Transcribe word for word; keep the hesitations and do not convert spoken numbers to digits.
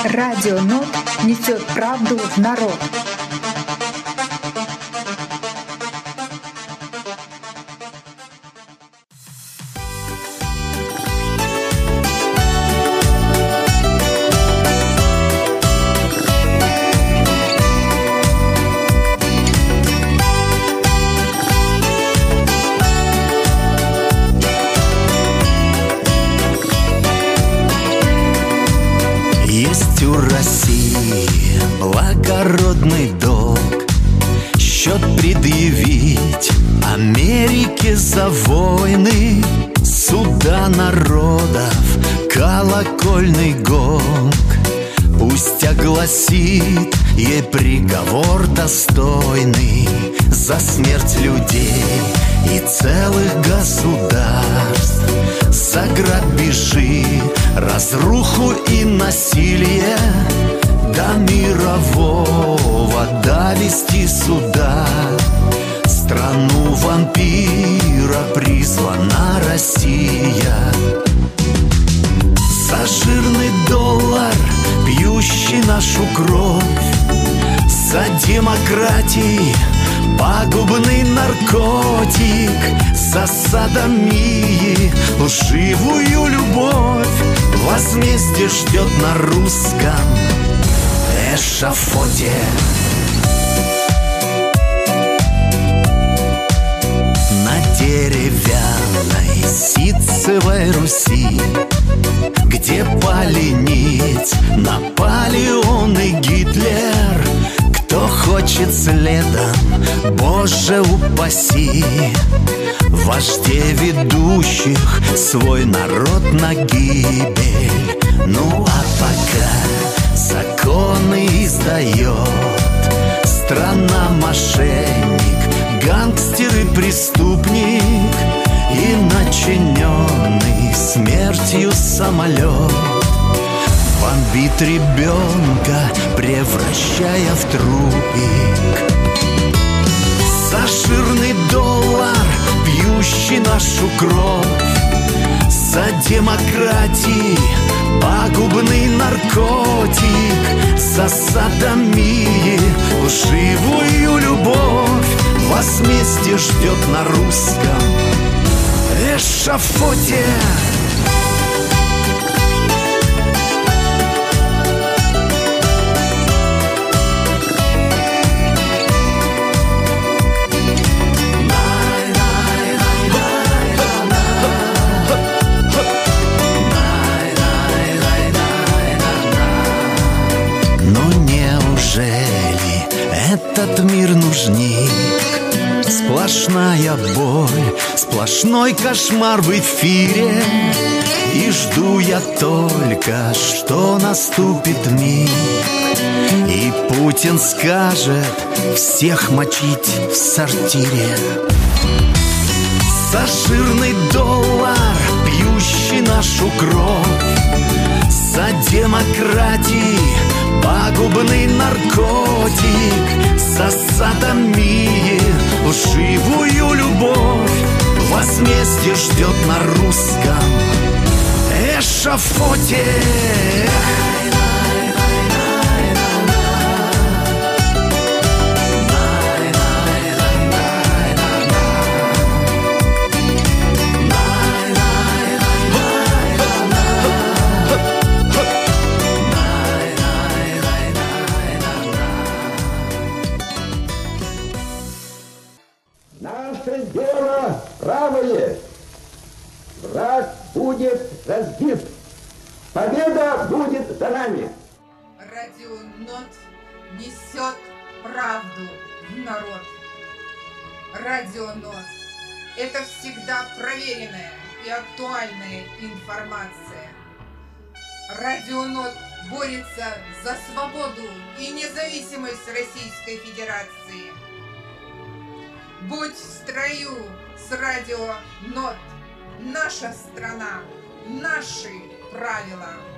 Радио НОТ несет правду в народ. У России благородный долг, счет предъявить Америке за войны, суда народов, колокольный гонг. Пусть огласит ей приговор достойный за смерть людей и целых государств, за грабежи, разруху и насилие, до мирового довести суда. Страну вампира призвана Россия. За жирный доллар, пьющий нашу кровь, за демократии пагубный наркотик, за содомии лживую любовь. Возмездие ждет на русском эшафоте. На деревянной ситцевой Руси, где пали нить Наполеон и Гитлер, кто хочет следом, Боже упаси, вождей ведущих свой народ на гибель. Ну а пока законы издает страна мошенник, гангстер и преступник, и начиненный смертью самолет бомбит ребенка, превращая в трупик. За жирный доллар, пьющий нашу кровь, за демократии пагубный наркотик, за содомии лживую любовь. Возмездие ждет на русском эшафоте. Этот мир нужней, сплошная боль, сплошной кошмар в эфире. И жду я только, что наступит миг, и Путин скажет всех мочить в сортире. За жирный доллар, пьющий нашу кровь, за демократии пагубный наркотик, за содомии лживую любовь. Возмездие ждет на русском эшафоте. Наше дело правое. Враг будет разбит. Победа будет за нами. Радио НОТ несет правду в народ. Радио НОТ – это всегда проверенная и актуальная информация. Радио НОТ борется за свободу и независимость Российской Федерации. Будь в строю с Радио НОТ. Наша страна, наши правила.